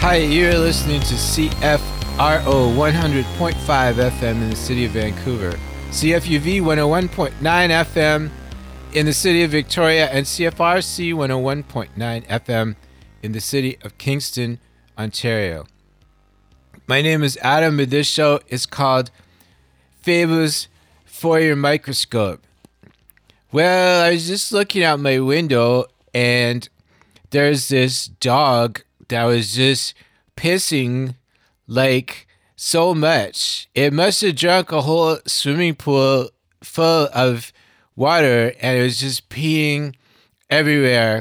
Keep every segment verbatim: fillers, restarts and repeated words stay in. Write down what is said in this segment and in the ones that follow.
Hi, you're listening to C F R O one hundred point five F M in the city of Vancouver, C F U V one oh one point nine F M in the city of Victoria, and C F R C one oh one point nine F M in the city of Kingston, Ontario. My name is Adam, and this show is called Fables for Your Microscope. Well, I was just looking out my window, and there's this dog that was just pissing like so much. It must have drunk a whole swimming pool full of water, and it was just peeing everywhere.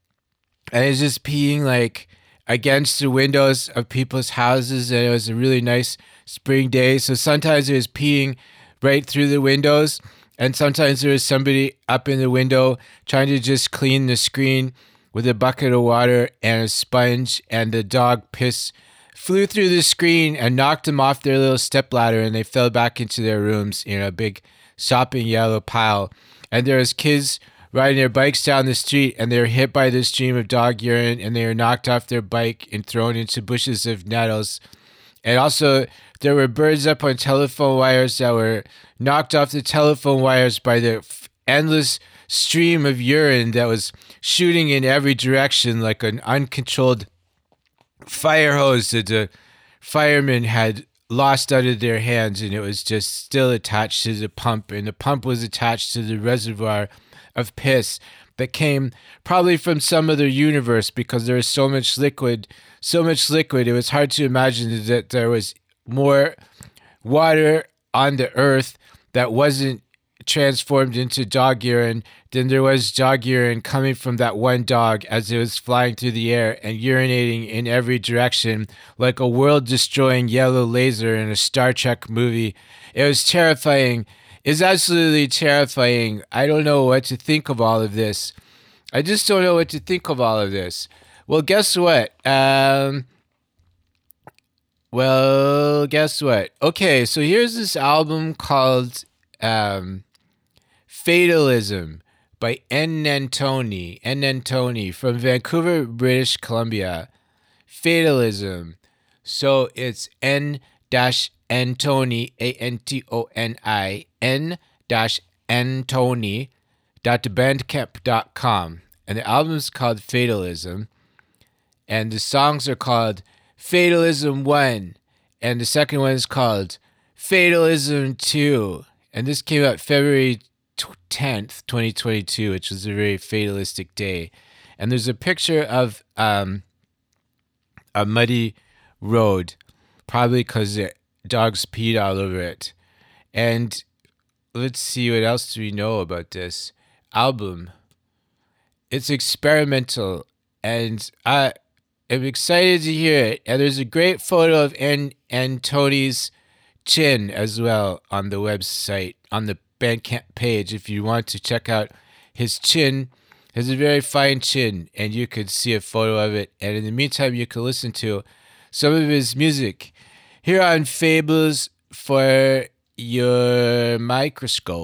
And it was just peeing like against the windows of people's houses, and it was a really nice spring day. So sometimes it was peeing right through the windows, and sometimes there was somebody up in the window trying to just clean the screen with a bucket of water and a sponge, and the dog piss flew through the screen and knocked them off their little stepladder, and they fell back into their rooms in a big sopping yellow pile. And there was kids riding their bikes down the street, and they were hit by this stream of dog urine, and they were knocked off their bike and thrown into bushes of nettles. And also, there were birds up on telephone wires that were knocked off the telephone wires by the f- endless stream of urine that was shooting in every direction like an uncontrolled fire hose that the firemen had lost out of their hands, and it was just still attached to the pump, and the pump was attached to the reservoir of piss that came probably from some other universe, because there was so much liquid, so much liquid. It was hard to imagine that there was more water on the earth that wasn't transformed into dog urine than there was dog urine coming from that one dog as it was flying through the air and urinating in every direction like a world-destroying yellow laser in a Star Trek movie. It was terrifying. It's absolutely terrifying. I don't know what to think of all of this. I just don't know what to think of all of this. Well, guess what? Um, well, guess what? Okay, so here's this album called um, Fatalism by N. Antoni, N. Antoni from Vancouver, British Columbia. Fatalism. So it's N Antoni, A N T O N I, N Antoni dot bandcamp dot com. And the album is called Fatalism. And the songs are called Fatalism one. And the second one is called Fatalism two. And this came out February tenth, twenty twenty-two, which was a very fatalistic day. And there's a picture of um, a muddy road, probably because the dogs peed all over it. And let's see, what else do we know about this album? It's experimental, and I am excited to hear it. And there's a great photo of N. Antoni's chin as well on the website, on the Bandcamp page, if you want to check out his chin. He has a very fine chin, and you could see a photo of it. And in the meantime, you can listen to some of his music here on Fables for Your Microscope.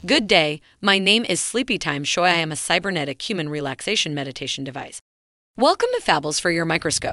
Good day, my name is Sleepy Time Shoy. I am a cybernetic human relaxation meditation device. Welcome to Fables for your microscope.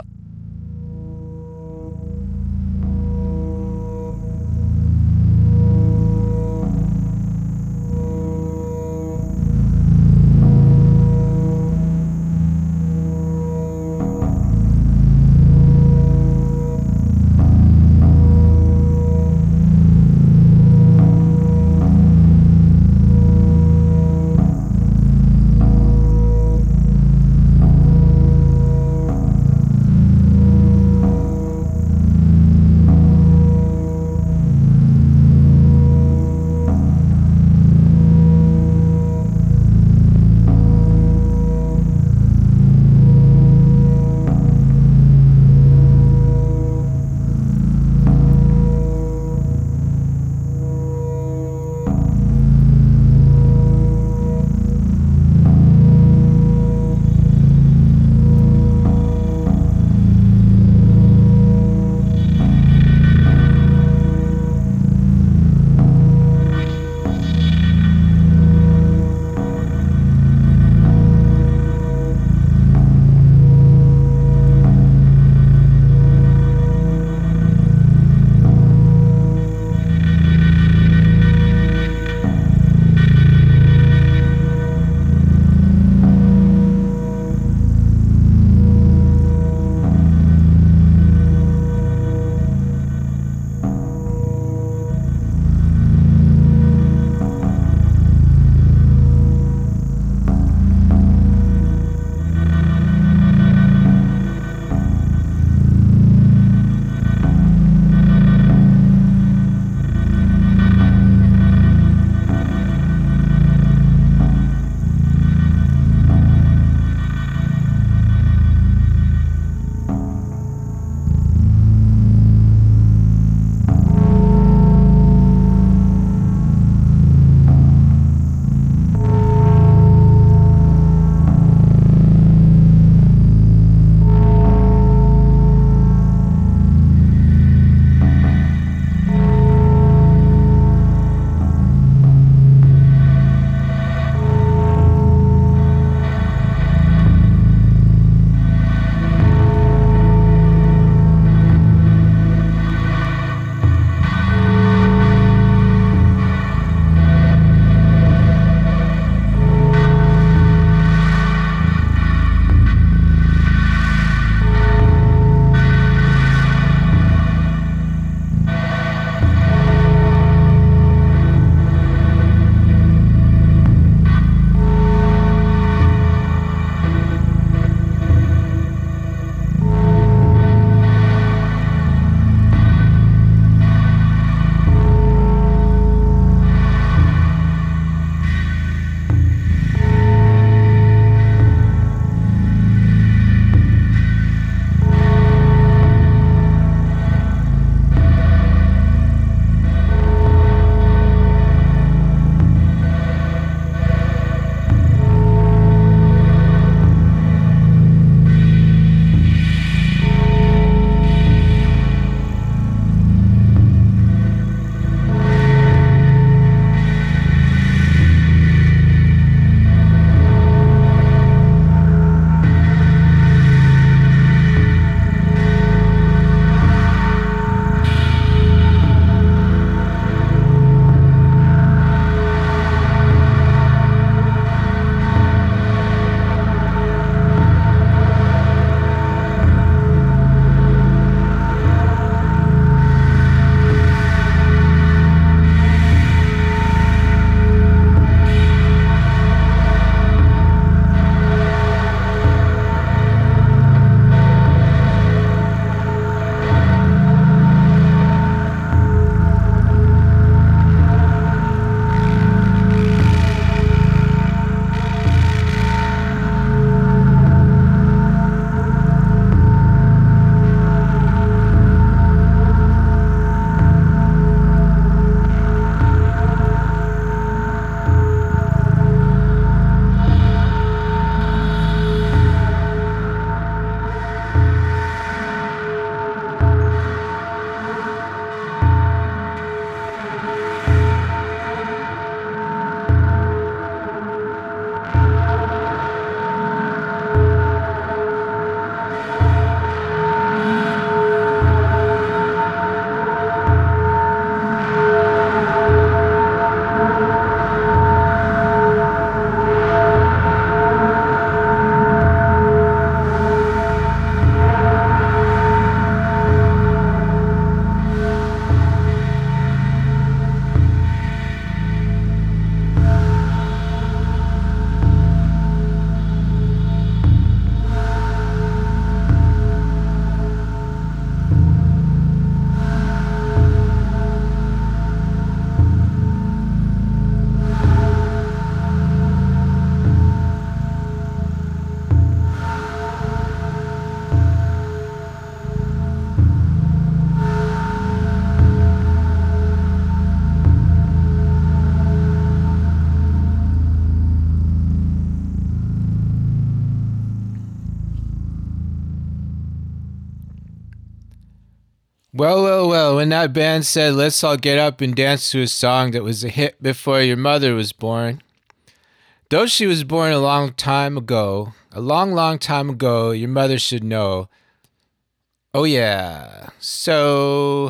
Well, well, well, when that band said, let's all get up and dance to a song that was a hit before your mother was born, though she was born a long time ago, a long, long time ago, your mother should know. Oh, yeah. So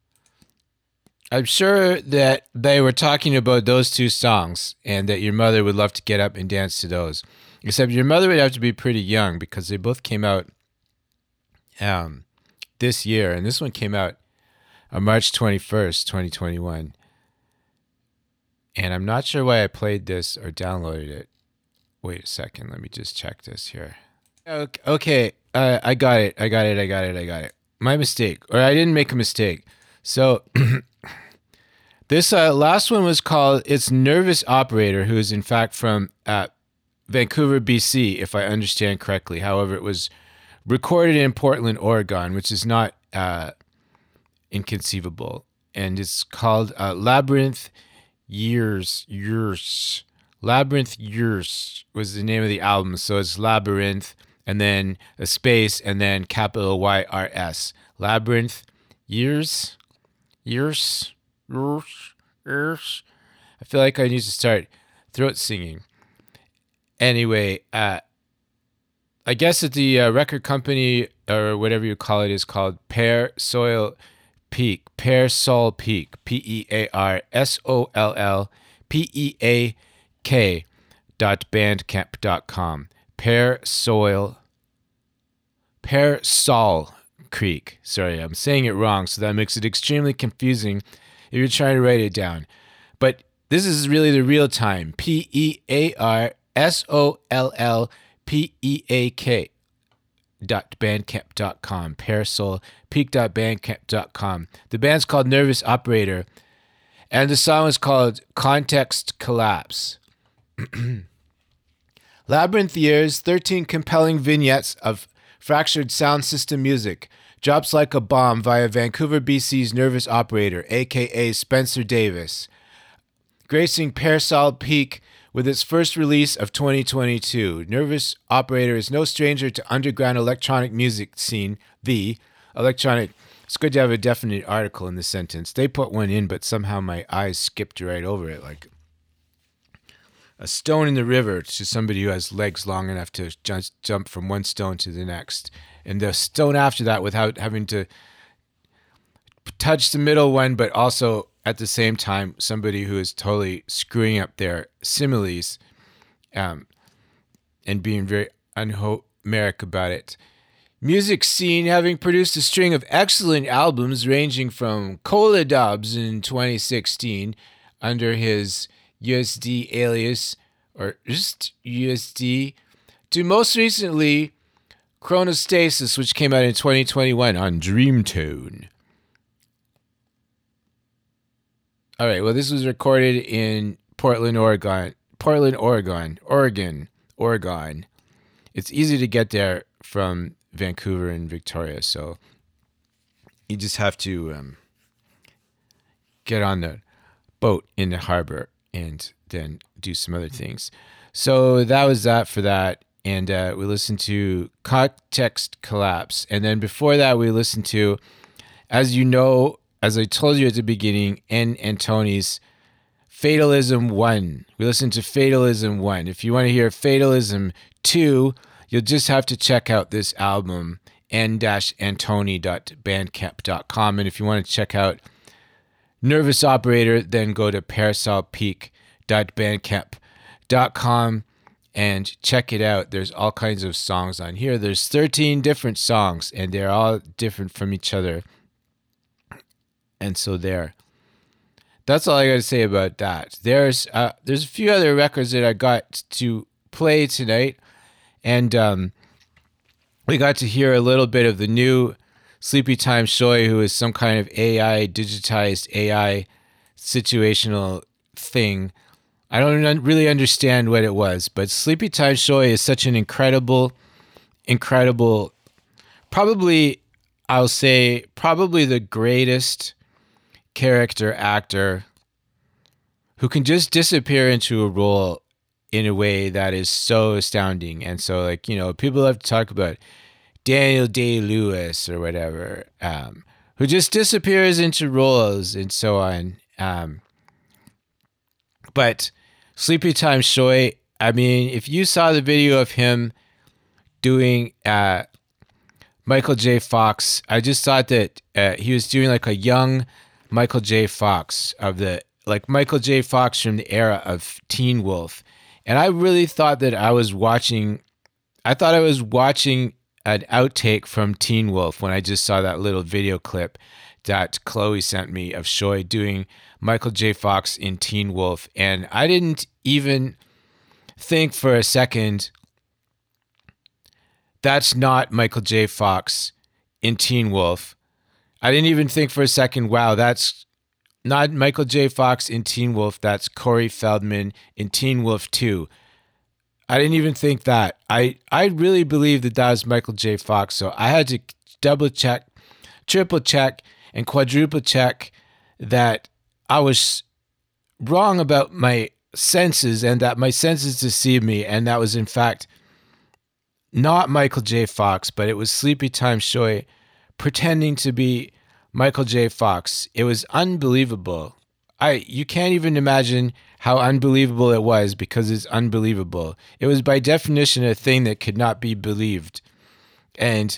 I'm sure that they were talking about those two songs and that your mother would love to get up and dance to those. Except your mother would have to be pretty young because they both came out um, this year. And this one came out on March twenty-first, twenty twenty-one. And I'm not sure why I played this or downloaded it. Wait a second. Let me just check this here. Okay. okay uh, I got it. I got it. I got it. I got it. My mistake. Or I didn't make a mistake. So this uh, last one was called It's Nervous Operator, who is in fact from uh, Vancouver, B C, if I understand correctly. However, it was recorded in Portland, Oregon, which is not uh, inconceivable. And it's called uh, Labyrinth Years, Years. Labyrinth Years was the name of the album. So it's Labyrinth and then a space and then capital Y R S. Labyrinth Years, Years, Years, Years. I feel like I need to start throat singing. Anyway, uh, I guess that the uh, record company or whatever you call it is called Pear Soil Peak, Pear Sol Peak, P E A R S O L L P E A K dot bandcamp dot com. Pear Soil, Pear Sol Creek. Sorry, I'm saying it wrong, so that makes it extremely confusing if you're trying to write it down. But this is really the real time. P E A R S O L L P E A K dot bandcamp dot com. Parasol Peak dot bandcamp dot com. The band's called Nervous Operator, and the song is called Context Collapse. Labyrinth Years, thirteen compelling vignettes of fractured sound system music, drops like a bomb via Vancouver, B C's Nervous Operator, aka Spencer Davis, gracing Parasol Peak with its first release of twenty twenty-two. Nervous Operator is no stranger to underground electronic music scene, the electronic. It's good to have a definite article in the sentence. They put one in, but somehow my eyes skipped right over it, like a stone in the river to somebody who has legs long enough to just jump from one stone to the next. And the stone after that without having to touch the middle one, but also at the same time, somebody who is totally screwing up their similes um, and being very un-Homeric about it. Music Scene, having produced a string of excellent albums ranging from Cola Dubs in twenty sixteen under his U S D alias, or just U S D, to most recently Chronostasis, which came out in twenty twenty-one on Dreamtone. All right, well, this was recorded in Portland, Oregon. Portland, Oregon. Oregon. Oregon. It's easy to get there from Vancouver and Victoria, so you just have to um, get on the boat in the harbor and then do some other things. So that was that for that. And uh, we listened to Context Collapse. And then before that, we listened to, as you know, as I told you at the beginning, N. and Tony's Fatalism one. We listened to Fatalism one. If you want to hear Fatalism two, you'll just have to check out this album, n dash antony dot bandcamp dot com. And if you want to check out Nervous Operator, then go to parasol peak dot bandcamp dot com and check it out. There's all kinds of songs on here. There's thirteen different songs, and they're all different from each other. And so there. That's all I got to say about that. There's uh, there's a few other records that I got to play tonight, and um, we got to hear a little bit of the new Sleepy Time Shoy, who is some kind of A I, digitized A I situational thing. I don't un- really understand what it was, but Sleepy Time Shoy is such an incredible, incredible, probably, I'll say, probably the greatest character actor who can just disappear into a role in a way that is so astounding. And so, like, you know, people have to talk about Daniel Day-Lewis or whatever, um, who just disappears into roles and so on. Um, but Sleepytime Shoy, I mean, if you saw the video of him doing uh, Michael J. Fox, I just thought that uh, he was doing like a young Michael J. Fox of the, like Michael J. Fox from the era of Teen Wolf. And I really thought that I was watching, I thought I was watching an outtake from Teen Wolf when I just saw that little video clip that Chloe sent me of Shoy doing Michael J. Fox in Teen Wolf. And I didn't even think for a second, that's not Michael J. Fox in Teen Wolf. I didn't even think for a second, wow, that's not Michael J. Fox in Teen Wolf. That's Corey Feldman in Teen Wolf two. I didn't even think that. I, I really believe that that was Michael J. Fox. So I had to double check, triple check, and quadruple check that I was wrong about my senses and that my senses deceived me. And that was in fact not Michael J. Fox, but it was Sleepytime Shoy pretending to be Michael J. Fox. It was unbelievable. I you can't even imagine how unbelievable it was because it's unbelievable. It was by definition a thing that could not be believed. And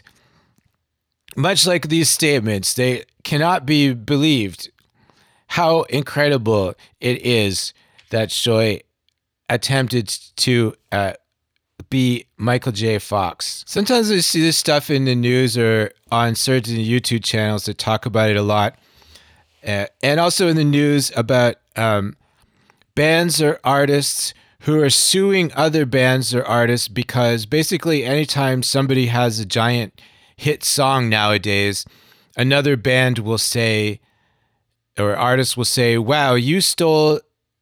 much like these statements, they cannot be believed. How incredible it is that Shoy attempted to uh, be Michael J. Fox. Sometimes I see this stuff in the news or on certain YouTube channels that talk about it a lot. Uh, and also in the news about um, bands or artists who are suing other bands or artists because basically anytime somebody has a giant hit song nowadays, another band will say, or artists will say, wow, you stole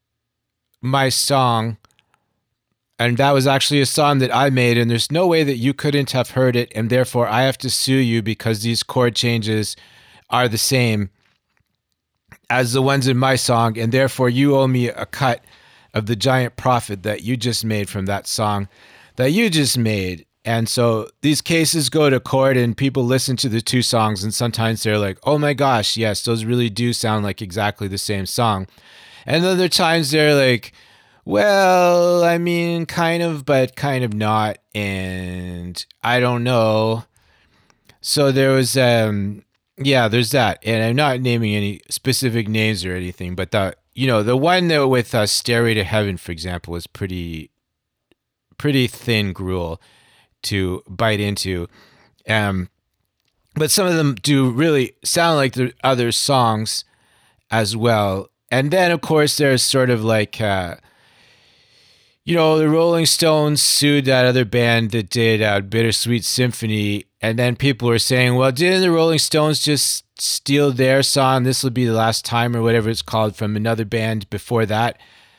my song, and that was actually a song that I made, and there's no way that you couldn't have heard it, and therefore I have to sue you because these chord changes are the same as the ones in my song, and therefore you owe me a cut of the giant profit that you just made from that song that you just made. And so these cases go to court and people listen to the two songs and sometimes they're like, oh my gosh, yes, those really do sound like exactly the same song. And other times they're like, well, I mean, kind of, but kind of not. And I don't know. So there was, um, yeah, there's that. And I'm not naming any specific names or anything, but the, you know, the one that with uh, Stairway to Heaven, for example, was pretty, pretty thin gruel to bite into. Um, but some of them do really sound like the other songs as well. And then, of course, there's sort of like, uh, you know, the Rolling Stones sued that other band that did uh, Bittersweet Symphony. And then people were saying, well, didn't the Rolling Stones just steal their song, This Will Be the Last Time, or whatever it's called, from another band before that?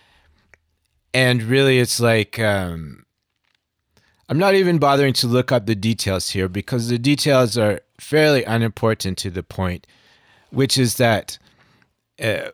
And really, it's like, um, I'm not even bothering to look up the details here because the details are fairly unimportant to the point, which is that uh,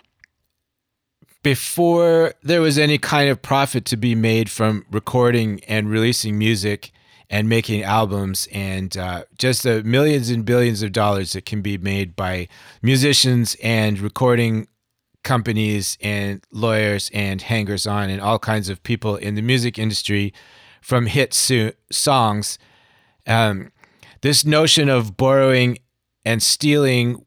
before there was any kind of profit to be made from recording and releasing music and making albums and uh, just the millions and billions of dollars that can be made by musicians and recording companies and lawyers and hangers-on and all kinds of people in the music industry from hit so- songs, um, this notion of borrowing and stealing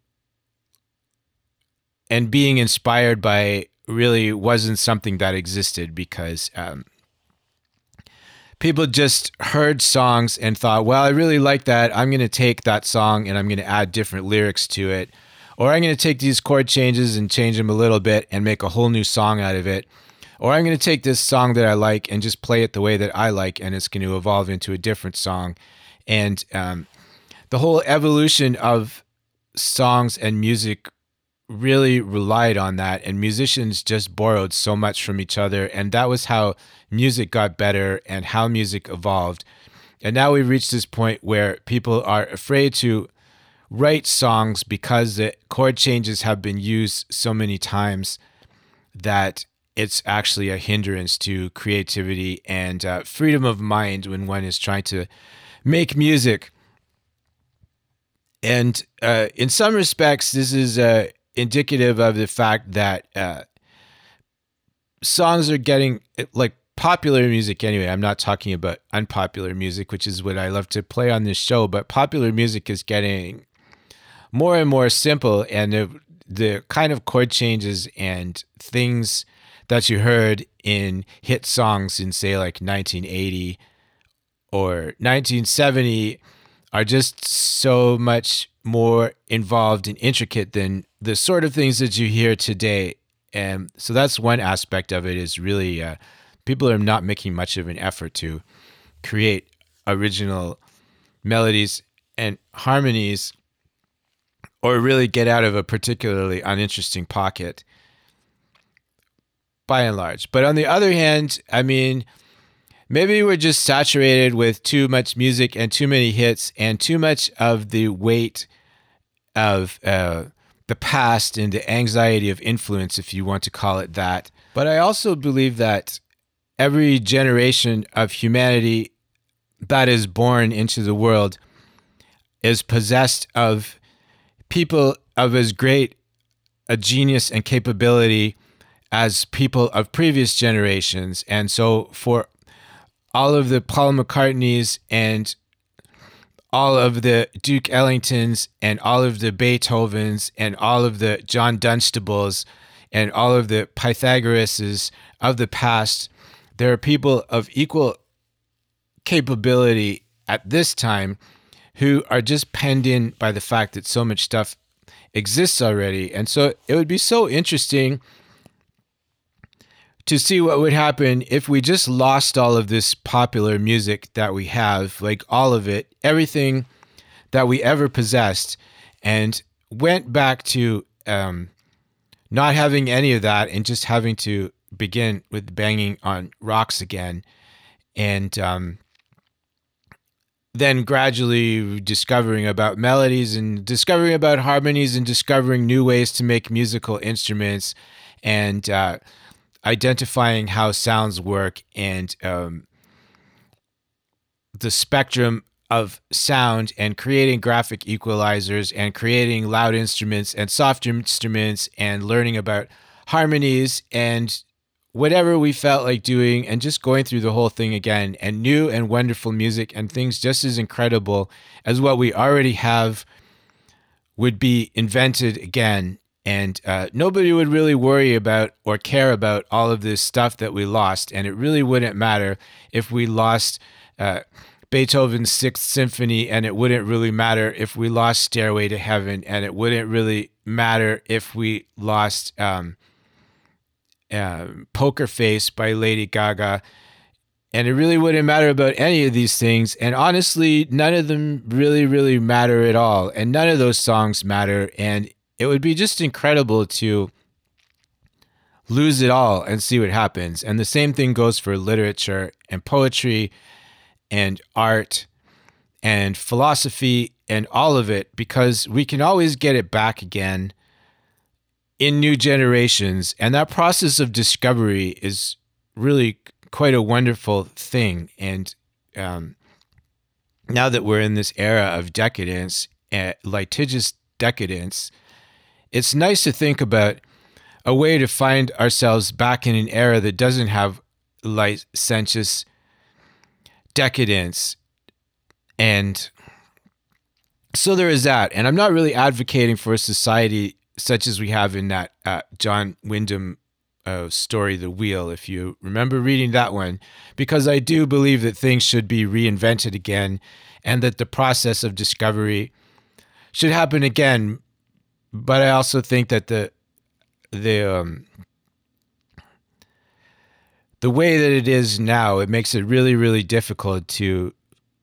and being inspired by really wasn't something that existed because um, people just heard songs and thought, well, I really like that. I'm going to take that song and I'm going to add different lyrics to it. Or I'm going to take these chord changes and change them a little bit and make a whole new song out of it. Or I'm going to take this song that I like and just play it the way that I like, and it's going to evolve into a different song. And um, the whole evolution of songs and music really relied on that, and musicians just borrowed so much from each other, and that was how music got better and how music evolved. And now we've reached this point where people are afraid to write songs because the chord changes have been used so many times that it's actually a hindrance to creativity and uh, freedom of mind when one is trying to make music. And uh, in some respects, this is uh, indicative of the fact that uh, songs are getting, like popular music anyway, I'm not talking about unpopular music, which is what I love to play on this show, but popular music is getting more and more simple, and the, the kind of chord changes and things that you heard in hit songs in, say, like nineteen eighty or nineteen seventy are just so much more involved and intricate than the sort of things that you hear today. And so that's one aspect of it, is really uh, people are not making much of an effort to create original melodies and harmonies or really get out of a particularly uninteresting pocket by and large. But on the other hand, I mean, maybe we're just saturated with too much music and too many hits and too much of the weight of uh, the past and the anxiety of influence, if you want to call it that. But I also believe that every generation of humanity that is born into the world is possessed of people of as great a genius and capability as people of previous generations. And so for all of the Paul McCartneys and all of the Duke Ellingtons and all of the Beethovens and all of the John Dunstables and all of the Pythagorases of the past, there are people of equal capability at this time who are just penned in by the fact that so much stuff exists already. And so it would be so interesting to see what would happen if we just lost all of this popular music that we have, like all of it, everything that we ever possessed, and went back to um, not having any of that and just having to begin with banging on rocks again. And um, then gradually discovering about melodies and discovering about harmonies and discovering new ways to make musical instruments and uh, identifying how sounds work and um, the spectrum of sound, and creating graphic equalizers and creating loud instruments and soft instruments and learning about harmonies and whatever we felt like doing, and just going through the whole thing again, and new and wonderful music and things just as incredible as what we already have would be invented again. And uh, nobody would really worry about or care about all of this stuff that we lost. And it really wouldn't matter if we lost uh, Beethoven's Sixth Symphony, and it wouldn't really matter if we lost Stairway to Heaven, and it wouldn't really matter if we lost um, uh, Poker Face by Lady Gaga. And it really wouldn't matter about any of these things. And honestly, none of them really, really matter at all. And none of those songs matter. And it would be just incredible to lose it all and see what happens. And the same thing goes for literature and poetry and art and philosophy and all of it, because we can always get it back again in new generations. And that process of discovery is really quite a wonderful thing. And um, now that we're in this era of decadence, uh, litigious decadence, it's nice to think about a way to find ourselves back in an era that doesn't have licentious decadence. And so there is that. And I'm not really advocating for a society such as we have in that uh, John Wyndham uh, story, The Wheel, if you remember reading that one, because I do believe that things should be reinvented again, and that the process of discovery should happen again. But I also think that the the um, the way that it is now, it makes it really, really difficult to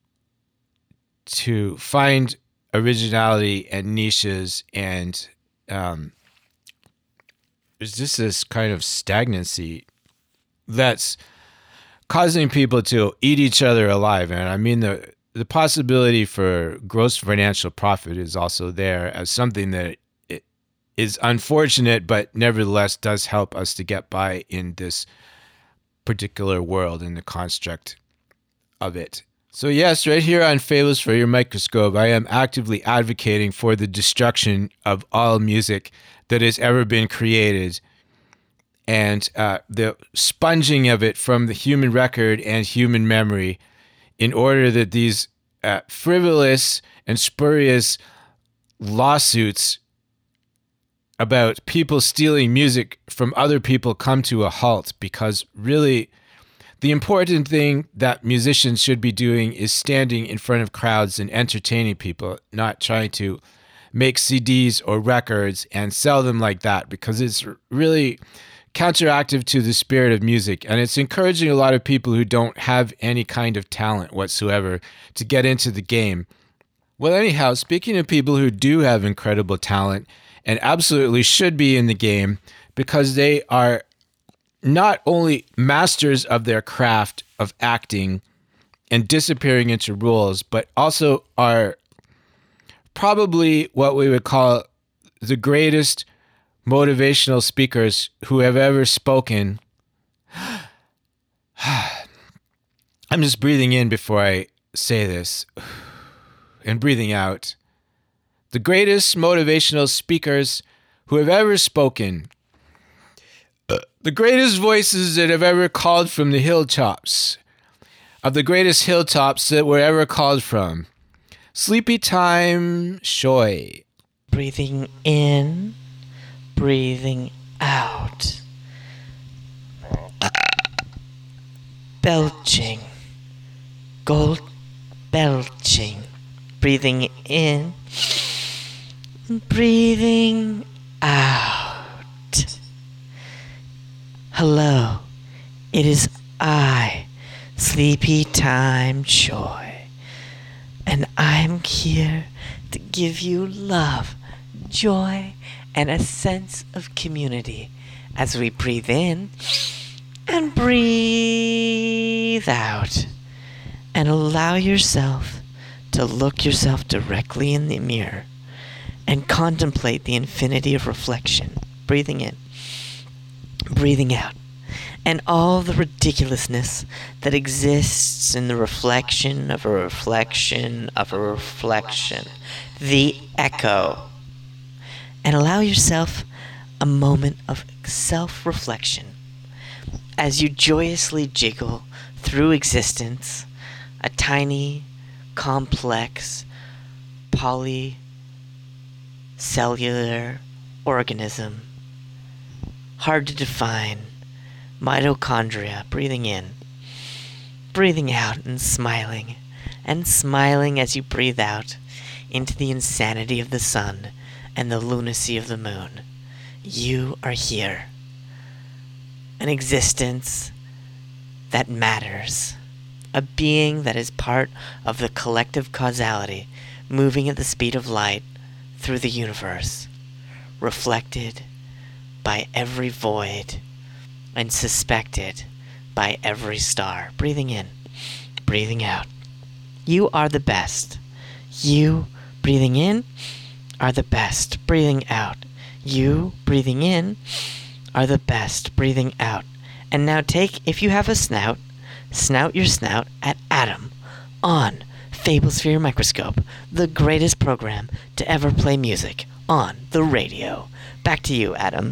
to find originality and niches, and um, there's just this kind of stagnancy that's causing people to eat each other alive. And I mean, the the possibility for gross financial profit is also there as something that is unfortunate, but nevertheless does help us to get by in this particular world, in the construct of it. So yes, right here on Fables for Your Microscope, I am actively advocating for the destruction of all music that has ever been created and uh, the sponging of it from the human record and human memory in order that these uh, frivolous and spurious lawsuits about people stealing music from other people come to a halt, because really the important thing that musicians should be doing is standing in front of crowds and entertaining people, not trying to make C Ds or records and sell them like that, because it's really counteractive to the spirit of music. And it's encouraging a lot of people who don't have any kind of talent whatsoever to get into the game. Well, anyhow, speaking of people who do have incredible talent and absolutely should be in the game because they are not only masters of their craft of acting and disappearing into roles, but also are probably what we would call the greatest motivational speakers who have ever spoken. I'm just breathing in before I say this and breathing out. The greatest motivational speakers who have ever spoken. The greatest voices that have ever called from the hilltops, of the greatest hilltops that were ever called from. Sleepy Time Shoy. Breathing in, breathing out. Belching, gold belching. Breathing in, breathing out. Hello, it is I, Sleepy Time Joy, and I'm here to give you love, joy, and a sense of community as we breathe in and breathe out, and allow yourself to look yourself directly in the mirror and contemplate the infinity of reflection, breathing in, breathing out, and all the ridiculousness that exists in the reflection of a reflection of a reflection, the echo. And allow yourself a moment of self-reflection as you joyously jiggle through existence, a tiny, complex, polycellular organism, hard to define, mitochondria, breathing in, breathing out and smiling, and smiling as you breathe out into the insanity of the sun and the lunacy of the moon. You are here. An existence that matters. A being that is part of the collective causality, moving at the speed of light through the universe, reflected by every void and suspected by every star. Breathing in, breathing out. You are the best. You, breathing in, are the best. Breathing out. You, breathing in, are the best. Breathing out. And now take, if you have a snout, snout your snout at Adam on Fables for Your Microscope, the greatest program to ever play music on the radio. Back to you, Adam.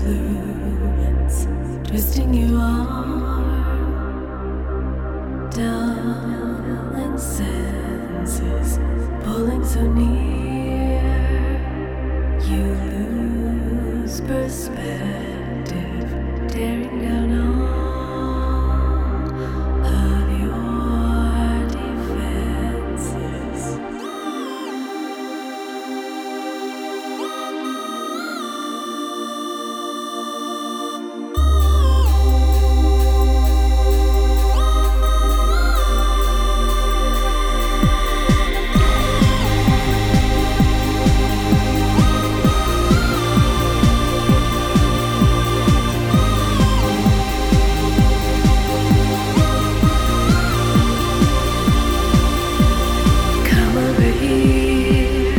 influence, twisting your arm, dulling senses, pulling so near, you lose perspective, tearing down all of your defenses. Come over here,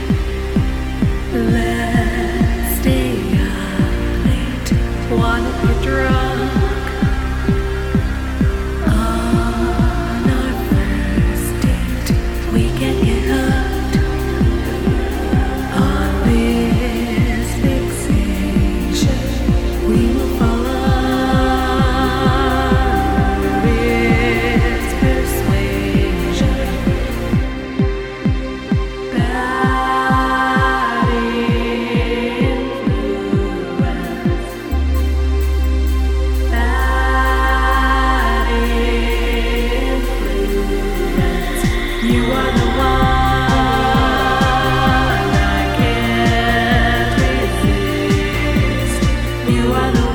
let's stay up late. Wanna get drunk on our first date. We can get hooked on this fixation. We will fall under its persuasion. Bad influence. Bad influence. You are the one I can't resist. You are the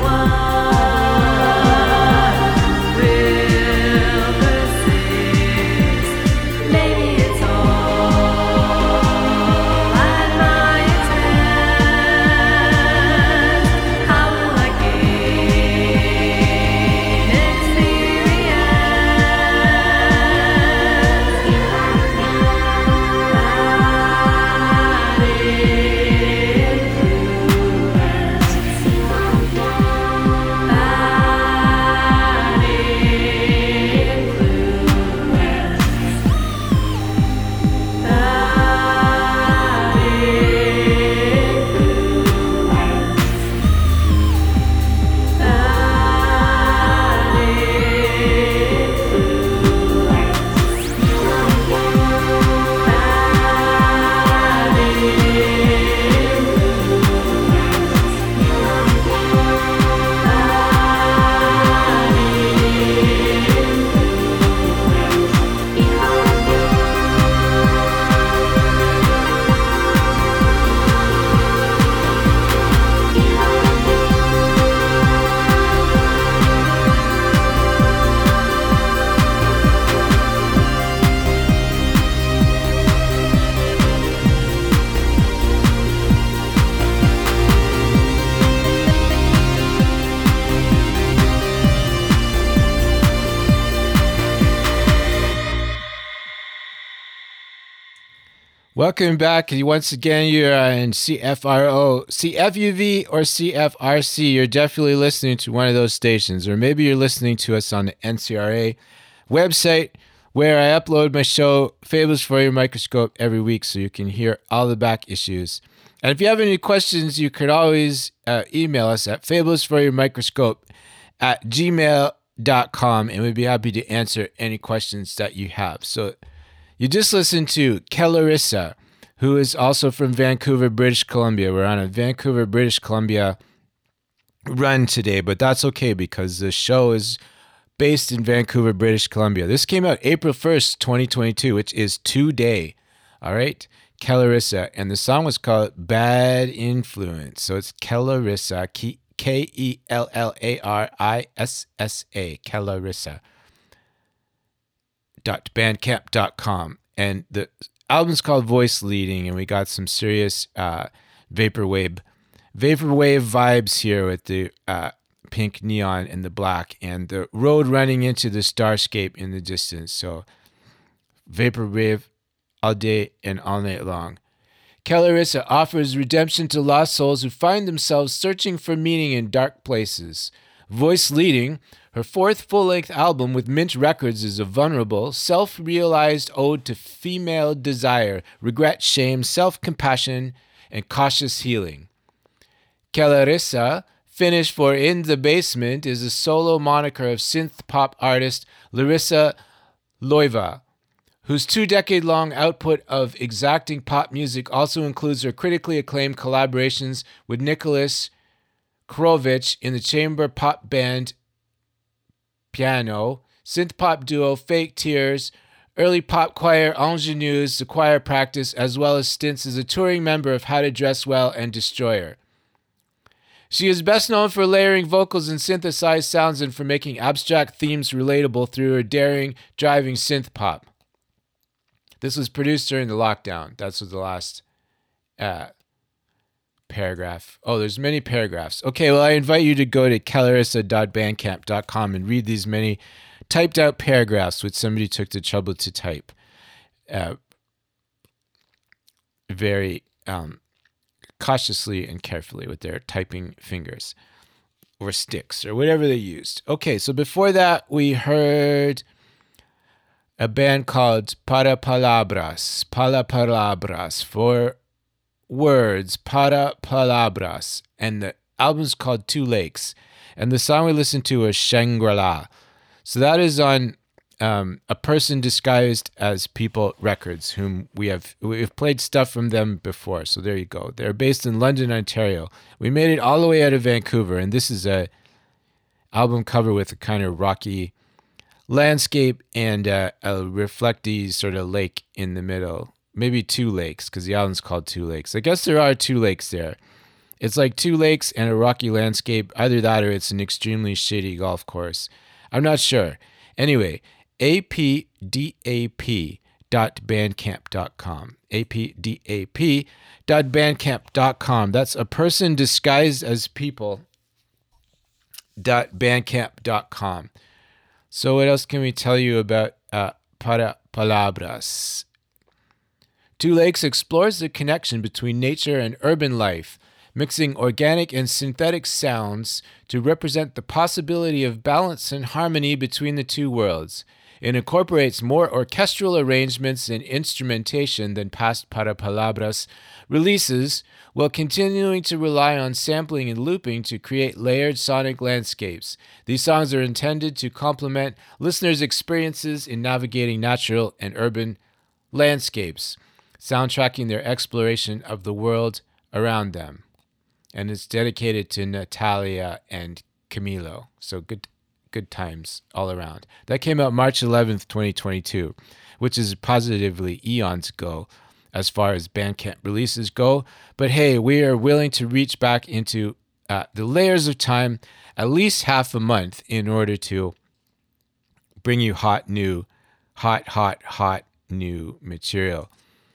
one who will persist. Maybe it's all at my expense. How will I gain experience? Bad Welcome back. Once again, you're in C F R O, C F U V, or C F R C. You're definitely listening to one of those stations, or maybe you're listening to us on the N C R A website, where I upload my show, Fables for Your Microscope, every week, so you can hear all the back issues. And if you have any questions, you could always uh, email us at fablesforyourmicroscope at gmail dot com, and we'd be happy to answer any questions that you have. So you just listened to Kellarissa, who is also from Vancouver, British Columbia. We're on a Vancouver, British Columbia run today, but that's okay because the show is based in Vancouver, British Columbia. This came out April first, twenty twenty-two, which is today. All right? Kellarissa. And the song was called Bad Influence. So it's Kellarissa, K E L L A R I S S A, Kellarissa. dot bandcamp dot com, and the album's called Voice Leading, and we got some serious uh, vaporwave vaporwave vibes here with the uh, pink neon and the black, and the road running into the starscape in the distance. So vaporwave all day and all night long. Kellarissa offers redemption to lost souls who find themselves searching for meaning in dark places. Voice Leading, her fourth full-length album with Mint Records, is a vulnerable, self-realized ode to female desire, regret, shame, self-compassion, and cautious healing. Kellarissa Finnish for In the Basement is a solo moniker of synth pop artist Larissa Loiva, whose two-decade-long output of exacting pop music also includes her critically acclaimed collaborations with Nicholas Krovich in the chamber pop band Piano, synth pop duo Fake Tears, early pop choir Ingenues, the choir practice, as well as stints as a touring member of How to Dress Well and Destroyer. She is best known for layering vocals and synthesized sounds and for making abstract themes relatable through her daring, driving synth pop. This was produced during the lockdown. That's what the last uh, paragraph. Oh, there's many paragraphs. Okay, well, I invite you to go to kellarissa dot bandcamp dot com and read these many typed out paragraphs which somebody took the trouble to type. Uh, very um, cautiously and carefully with their typing fingers or sticks or whatever they used. Okay, so before that, we heard a band called Para Palabras, Para Palabras, for words, Para Palabras, and the album's called Two Lakes, and the song we listened to was Shangri-La. So that is on um, A Person Disguised as People Records, whom we have we've played stuff from them before. So there you go. They're based in London, Ontario. We made it all the way out of Vancouver, and this is a album cover with a kind of rocky landscape and uh, a reflecty sort of lake in the middle. Maybe two lakes, because the album's called Two Lakes. I guess there are two lakes there. It's like two lakes and a rocky landscape. Either that or it's an extremely shady golf course. I'm not sure. Anyway, A P D A P dot bandcamp dot com. A P D A P dot bandcamp dot com. That's A Person Disguised as People dot bandcamp dot com. So what else can we tell you about uh, Para Palabras? Two Lakes explores the connection between nature and urban life, mixing organic and synthetic sounds to represent the possibility of balance and harmony between the two worlds. It incorporates more orchestral arrangements and instrumentation than past Para Palabras releases, while continuing to rely on sampling and looping to create layered sonic landscapes. These songs are intended to complement listeners' experiences in navigating natural and urban landscapes, soundtracking their exploration of the world around them. And it's dedicated to Natalia and Camilo. So good good times all around. That came out March eleventh, twenty twenty-two, which is positively eons ago as far as Bandcamp releases go. But hey, we are willing to reach back into uh, the layers of time at least half a month in order to bring you hot, new, hot, hot, hot, new material.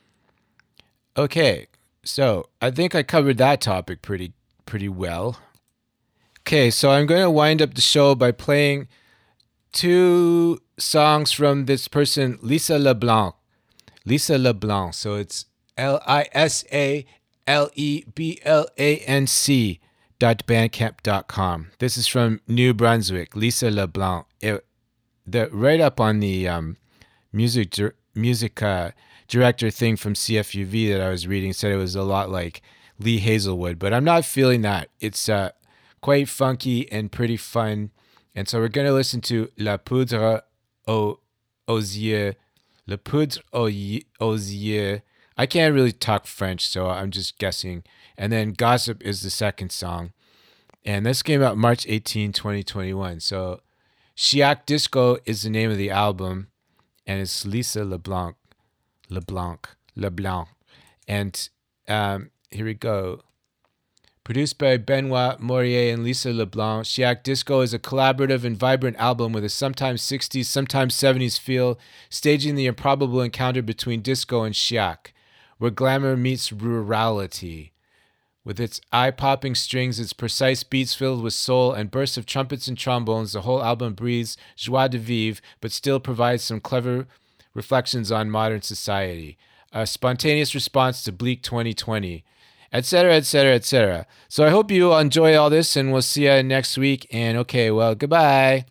Okay. So I think I covered that topic pretty pretty well. Okay, so I'm going to wind up the show by playing two songs from this person, Lisa LeBlanc. Lisa LeBlanc. So it's L I S A L E B L A N C dot bandcamp dot com. This is from New Brunswick, Lisa LeBlanc. It, the, right up on the um, music music uh, director thing from C F U V that I was reading said it was a lot like Lee Hazelwood, but I'm not feeling that. It's uh, quite funky and pretty fun. And so we're going to listen to La Poudre aux, aux yeux. La Poudre aux, aux yeux. I can't really talk French, so I'm just guessing. And then Gossip is the second song. And this came out March eighteenth, twenty twenty-one. So Chiac Disco is the name of the album, and it's Lisa LeBlanc. LeBlanc, LeBlanc. And um, here we go. Produced by Benoit Morier and Lisa LeBlanc, Chiac Disco is a collaborative and vibrant album with a sometimes sixties, sometimes seventies feel, staging the improbable encounter between disco and chiac, where glamour meets rurality. With its eye-popping strings, its precise beats filled with soul, and bursts of trumpets and trombones, the whole album breathes joie de vivre, but still provides some clever reflections on modern society, a spontaneous response to bleak twenty twenty, et cetera, et cetera, et cetera. So I hope you enjoy all this, and we'll see you next week. And okay, well, goodbye.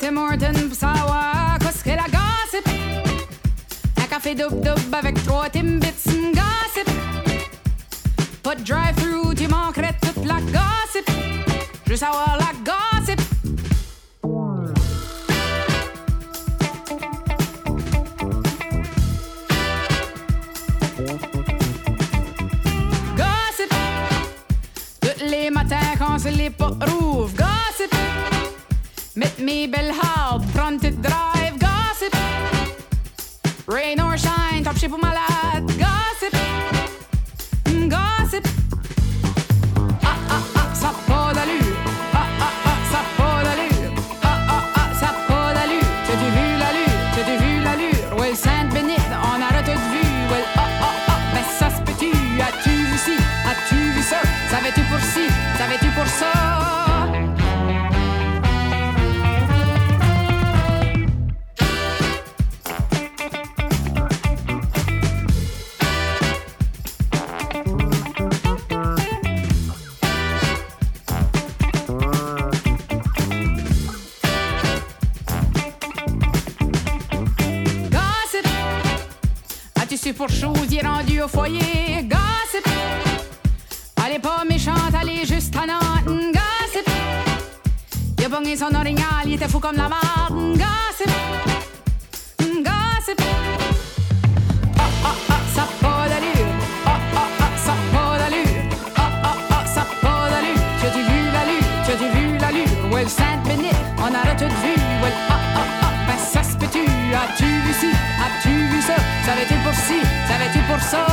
Tim Horton pour savoir qu'est-ce que la gossip. Un café dub-dub avec trois Timbits, gossip. Pas de drive-thru, tu manquerais toute la gossip. Je veux savoir la gossip. Gossip. Tous les matins quand c'est les portes rouvrent, gossip. Met mes belles hard, prendre toute drive, gossip. Rain or shine, top shape ou malade, gossip. Gossip. Ah ah ah, ça a pas d'allure. Ah ah ah, ça a pas d'allure. Ah ah ah, ça a pas d'allure. T'as-tu vu l'allure? T'as-tu vu l'allure? Well, Sainte-Bénite, on a tout vu. Well, ah ah ah, ben ça se peut-tu? As-tu vu ci? As-tu vu ça? Savais-tu pour ci? Savais-tu pour ça? Pour chose, il est rendu au foyer, gossip. Elle est pas méchante, elle est juste tannante, gossip. Il a pogné son orignal, il était fou comme la marde, gossip. Gossip. Ah ah ah, ça a pas d'allure. Ah ah ah, ça a pas d'allure. Ah ah ah, ça a pas d'allure. T'as-tu vu l'allure? T'as-tu vu l'allure? Well, Sainte-Bénite, on a tout vu. Well, ah ah ah, ben ça se peut-tu? As-tu vu ci? As-tu vu ça? Savais-tu pour ci? Savais-tu pour ça?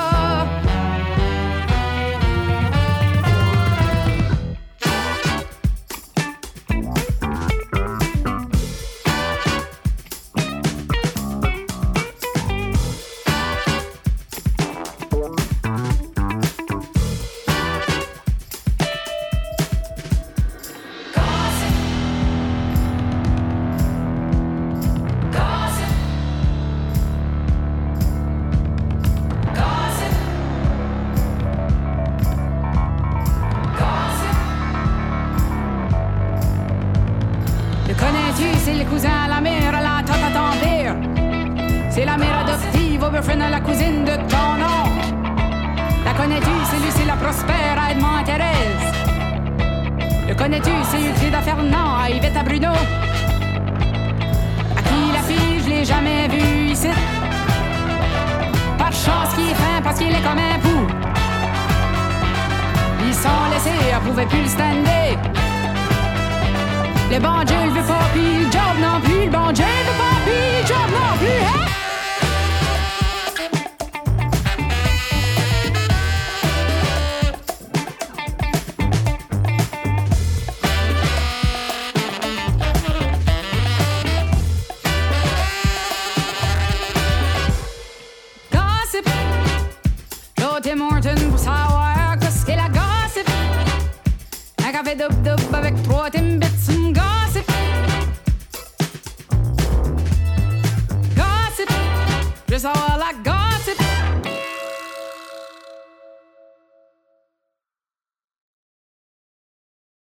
Tim Horton pour savoir qu'est-ce que la gossip. Un café dub-dub avec trois Timbits, gossip. Gossip. Je veux savoir la gossip.